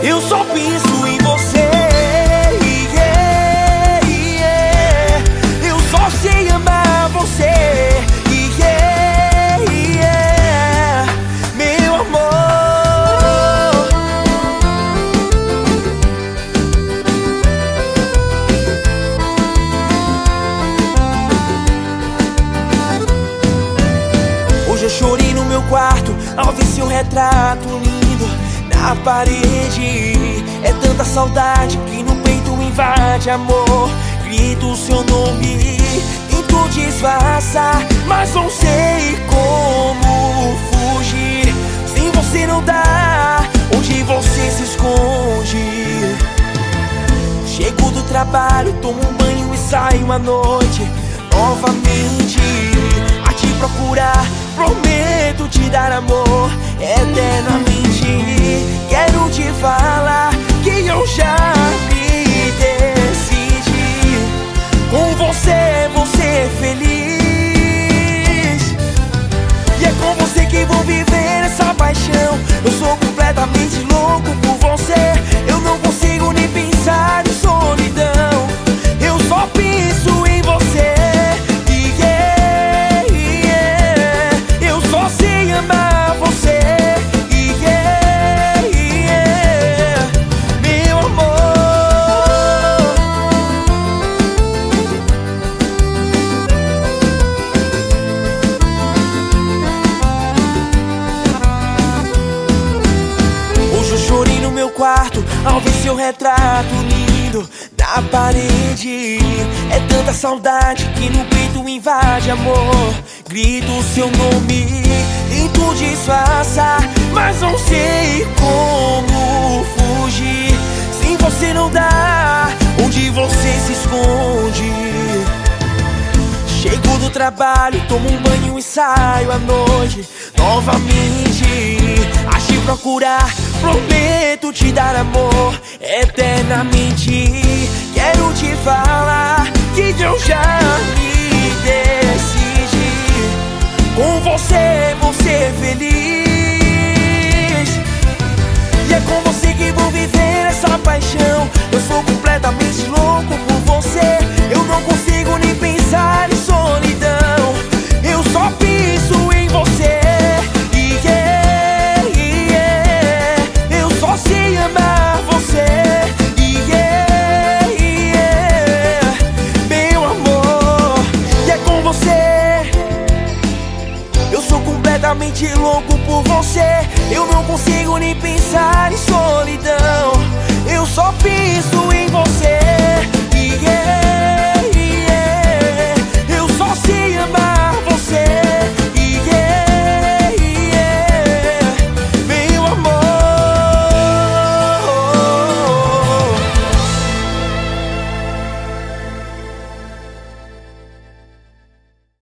Eu só penso em você. Eu só sei amar você. Meu amor. Hoje eu chorei no meu quarto ao ver seu retrato lindo na parede. É tanta saudade que no peito invade amor. Grito o seu nome, tento disfarçar, mas não sei como fugir. Sem você não dá, onde você se esconde? Chego do trabalho, tomo um banho e saio à noite novamente a te procurar. Prometo te dar amor eternamente. Quero te falar que eu já me decidi. Com você vou ser feliz. E é com você que vou viver essa paixão. Eu sou completamente louco por você. Eu não consigo nem pensar em solidão. Eu só penso em você. Eu só sei amar você. Meu amor. Hoje eu chorei no meu quarto ao ver seu retrato lindo na parede. É tanta saudade que no peito invade amor. Grito o seu nome, tento disfarçar, mas não sei como fugir. Sem você não dá, onde você se esconde? Chego do trabalho, tomo um banho e saio à noite novamente a te procurar. Prometo te dar amor eternamente. Quero te falar que eu já me decidi. Com você vou ser feliz. E é com você que vou viver essa paixão. Eu sou completamente louco por você. Eu não consigo nem pensar em solidão. Eu só penso em você. Eu só sei amar você. Meu amor. E é com você. Eu sou completamente louco por você. Eu não consigo nem pensar em solidão. Eu só penso